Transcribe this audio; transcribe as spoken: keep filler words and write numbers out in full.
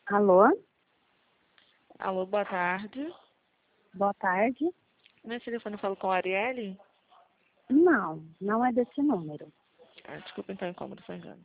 Alô? Alô, boa tarde. Boa tarde. Nesse telefone eu falo com a Arielle? Não, não é desse número. Ah, desculpa então, incômodo, Sr. Jânio.